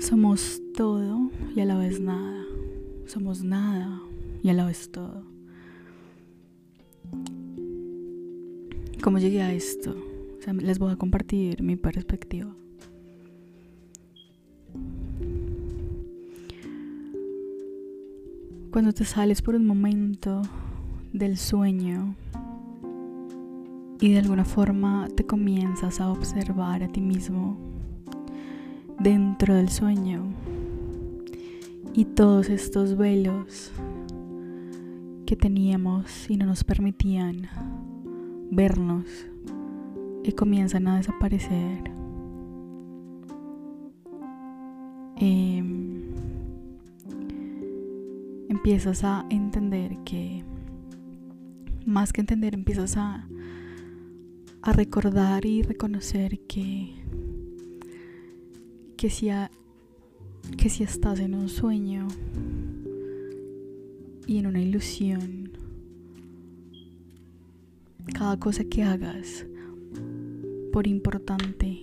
Somos todo y a la vez nada. Somos nada y a la vez todo. ¿Cómo llegué a esto? Les voy a compartir mi perspectiva. Cuando te sales por un momento del sueño y de alguna forma te comienzas a observar a ti mismo dentro del sueño y todos estos velos que teníamos y no nos permitían vernos y comienzan a desaparecer. Empiezas a entender que, más que entender, empiezas a recordar y reconocer que si estás en un sueño y en una ilusión, cada cosa que hagas, por importante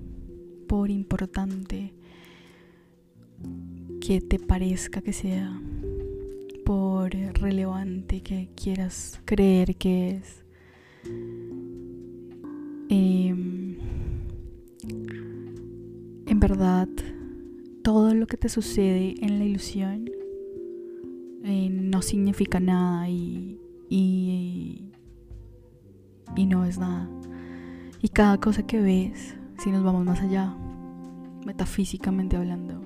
que te parezca que sea, por relevante que quieras creer que es, en verdad, todo lo que te sucede en la ilusión no significa nada y no es nada. Y cada cosa que ves, si nos vamos más allá, metafísicamente hablando,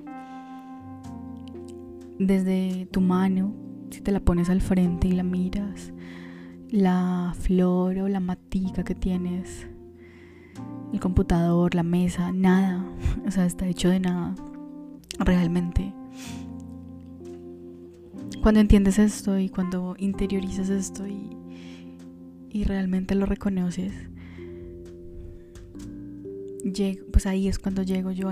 desde tu mano, si te la pones al frente y la miras, la flor o la matica que tienes, el computador, la mesa, nada, está hecho de nada, realmente. Cuando entiendes esto y cuando interiorizas esto y realmente lo reconoces, pues ahí es cuando llego yo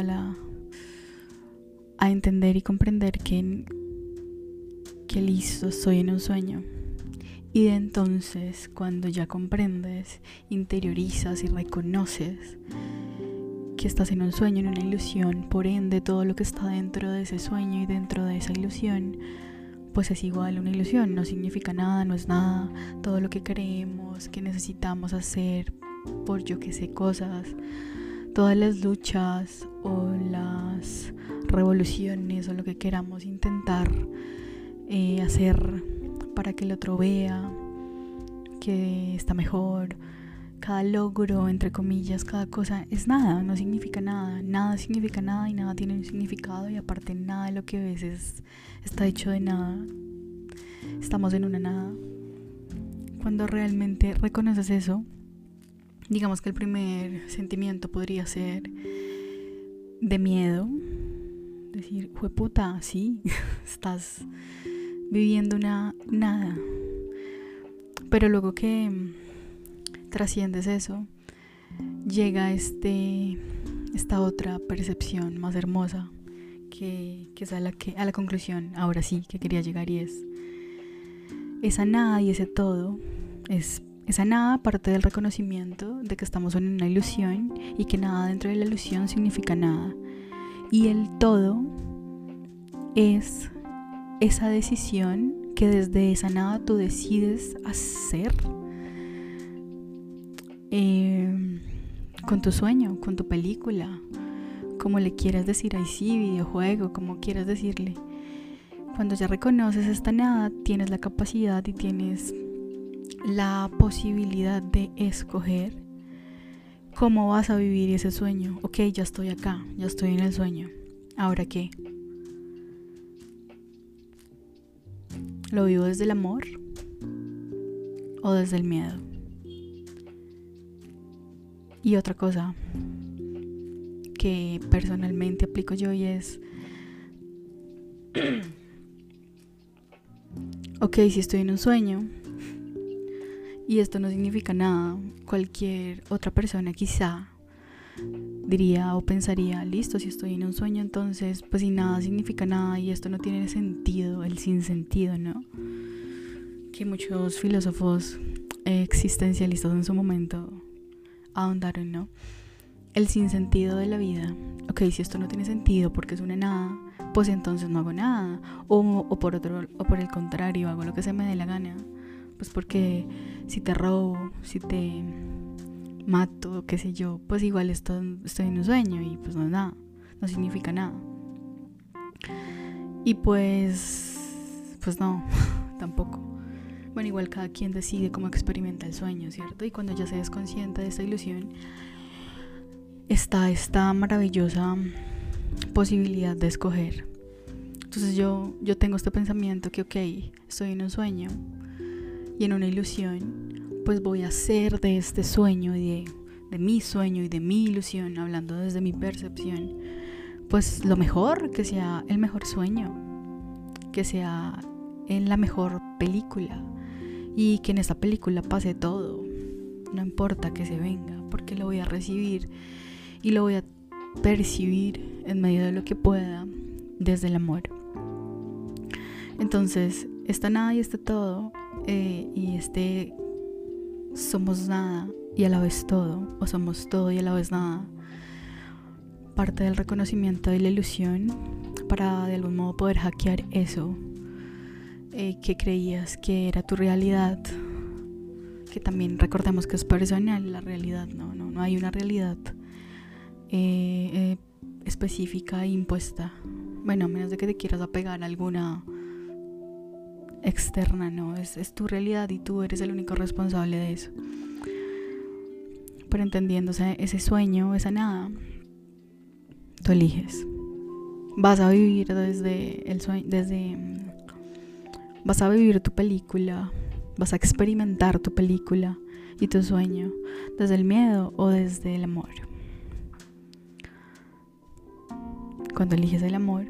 a entender y comprender que listo, estoy en un sueño. Y de entonces, cuando ya comprendes, interiorizas y reconoces que estás en un sueño, en una ilusión, por ende todo lo que está dentro de ese sueño y dentro de esa ilusión, pues es igual a una ilusión, no significa nada, no es nada. Todo lo que creemos que necesitamos hacer por yo que sé cosas, todas las luchas o las revoluciones o lo que queramos intentar hacer para que el otro vea que está mejor, cada logro, entre comillas, cada cosa es nada, no significa nada. Nada significa nada y nada tiene un significado, y aparte nada de lo que ves está hecho de nada. Estamos en una nada. Cuando realmente reconoces eso, digamos que el primer sentimiento podría ser de miedo, decir, jueputa, sí, estás viviendo una nada. Pero luego que trasciendes eso, llega esta otra percepción más hermosa, que es a la conclusión, ahora sí, que quería llegar, y es esa nada y ese todo. Esa nada parte del reconocimiento de que estamos en una ilusión y que nada dentro de la ilusión significa nada. Y el todo es esa decisión que desde esa nada tú decides hacer con tu sueño, con tu película, como le quieras decir, ahí sí, videojuego, como quieras decirle. Cuando ya reconoces esta nada, tienes la capacidad y tienes la posibilidad de escoger cómo vas a vivir ese sueño. Ok, ya estoy acá, ya estoy en el sueño. ¿Ahora qué? ¿Lo vivo desde el amor o desde el miedo? Y otra cosa que personalmente aplico yo, y es ok, si estoy en un sueño y esto no significa nada, cualquier otra persona quizá diría o pensaría, listo, si estoy en un sueño, entonces pues si nada significa nada y esto no tiene sentido, el sinsentido, ¿no? Que muchos filósofos existencialistas en su momento ahondaron, ¿no? el sinsentido de la vida. Ok, si esto no tiene sentido porque es una nada, pues entonces no hago nada. O por el contrario, hago lo que se me dé la gana. Pues porque si te robo, si te mato, qué sé yo, pues igual estoy en un sueño y pues no es nada, no significa nada. Y pues no, tampoco. Bueno, igual cada quien decide cómo experimenta el sueño, ¿cierto? Y cuando ya se es consciente de esta ilusión, está esta maravillosa posibilidad de escoger. Entonces yo tengo este pensamiento que ok, estoy en un sueño y en una ilusión, pues voy a hacer de este sueño y de mi sueño y de mi ilusión, hablando desde mi percepción, pues lo mejor, que sea el mejor sueño, que sea en la mejor película y que en esta película pase todo, no importa que se venga, porque lo voy a recibir y lo voy a percibir en medio de lo que pueda desde el amor. Entonces, esta nada y este todo, y este somos nada y a la vez todo, o somos todo y a la vez nada, parte del reconocimiento de la ilusión para de algún modo poder hackear eso que creías que era tu realidad, que también recordemos que es personal la realidad, no hay una realidad específica e impuesta, bueno, a menos de que te quieras apegar a alguna externa, no, es tu realidad y tú eres el único responsable de eso. Pero entendiéndose ese sueño, esa nada, tú eliges. Vas a vivir desde el sueño, vas a vivir tu película, vas a experimentar tu película y tu sueño desde el miedo o desde el amor. Cuando eliges el amor,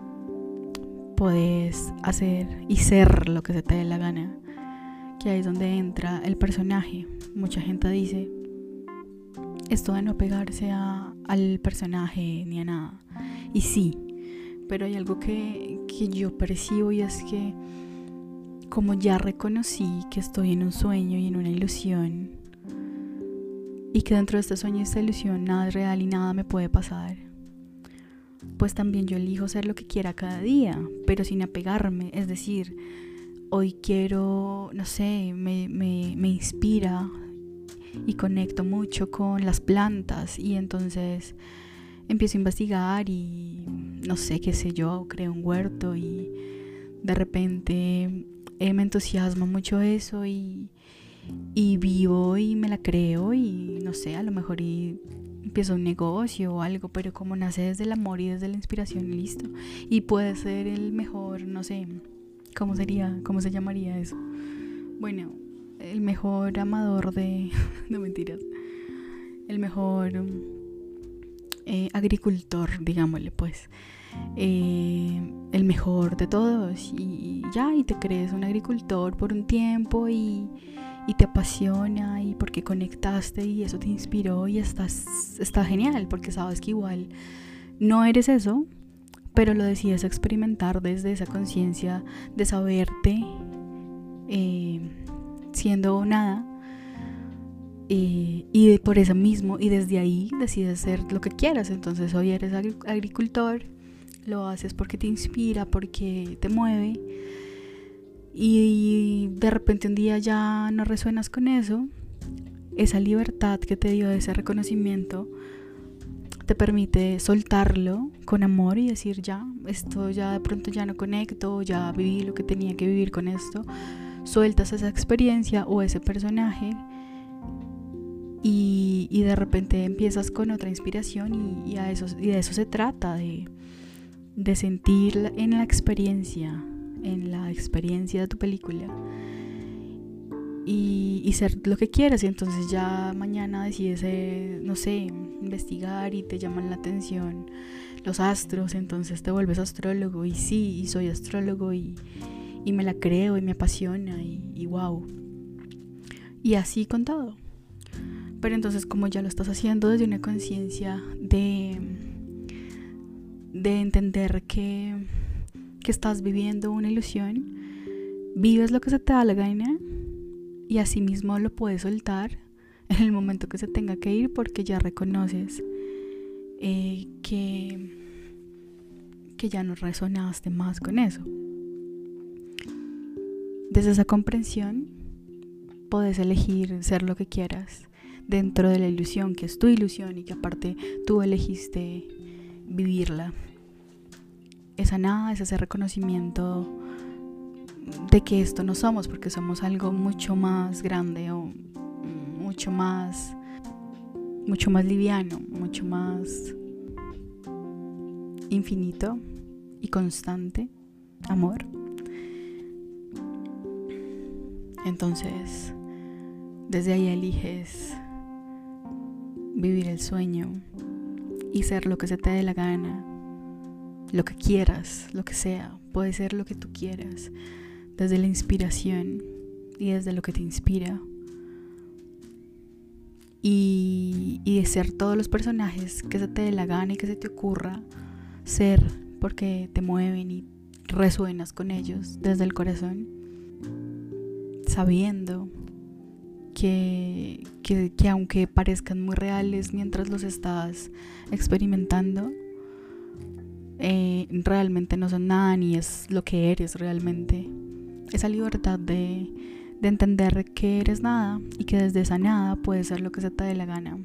puedes hacer y ser lo que se te dé la gana, que ahí es donde entra el personaje. Mucha gente dice esto de no pegarse al personaje ni a nada, y sí, pero hay algo que yo percibo, y es que como ya reconocí que estoy en un sueño y en una ilusión, y que dentro de este sueño y esta ilusión nada es real y nada me puede pasar, pues también yo elijo ser lo que quiera cada día, pero sin apegarme. Es decir, hoy quiero, no sé, me inspira y conecto mucho con las plantas, y entonces empiezo a investigar y no sé, qué sé yo, creo un huerto y de repente me entusiasma mucho eso y vivo y me la creo, y no sé, a lo mejor empiezo un negocio o algo, pero como nace desde el amor y desde la inspiración, listo. Y puede ser el mejor, no sé, ¿cómo se llamaría eso? Bueno, el mejor amador de no, mentiras, el mejor agricultor, digámosle pues, el mejor de todos, y ya, y te crees un agricultor por un tiempo y te apasiona, y porque conectaste y eso te inspiró, y está genial, porque sabes que igual no eres eso, pero lo decides experimentar desde esa conciencia de saberte siendo nada, y por eso mismo, y desde ahí decides ser lo que quieras. Entonces hoy eres agricultor, lo haces porque te inspira, porque te mueve, y de repente un día ya no resuenas con eso. Esa libertad que te dio ese reconocimiento te permite soltarlo con amor y decir, ya, esto ya de pronto ya no conecto, ya viví lo que tenía que vivir con esto. Sueltas esa experiencia o ese personaje, y de repente empiezas con otra inspiración, y de eso se trata, de sentir en la experiencia de tu película, y ser lo que quieras. Y entonces ya mañana decides, no sé, investigar, y te llaman la atención los astros, entonces te vuelves astrólogo, y sí, y soy astrólogo, y me la creo y me apasiona, y wow, y así con todo. Pero entonces, como ya lo estás haciendo desde una conciencia de entender que estás viviendo una ilusión, vives lo que se te da la gana, y así mismo lo puedes soltar en el momento que se tenga que ir, porque ya reconoces que ya no resonaste más con eso. Desde esa comprensión puedes elegir ser lo que quieras dentro de la ilusión, que es tu ilusión y que aparte tú elegiste vivirla. Esa nada es ese reconocimiento de que esto no somos, porque somos algo mucho más grande o mucho más liviano, mucho más infinito y constante amor. Entonces, desde ahí eliges vivir el sueño y ser lo que se te dé la gana, lo que quieras, lo que sea, puede ser lo que tú quieras, desde la inspiración y desde lo que te inspira. Y de ser todos los personajes que se te dé la gana y que se te ocurra ser, porque te mueven y resuenas con ellos desde el corazón, sabiendo que aunque parezcan muy reales mientras los estás experimentando, realmente no son nada ni es lo que eres realmente. Esa libertad de entender que eres nada y que desde esa nada puedes ser lo que se te dé la gana.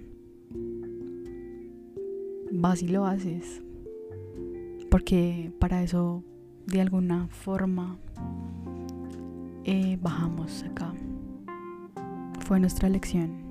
Vas y lo haces, porque para eso de alguna forma bajamos acá. Fue nuestra elección.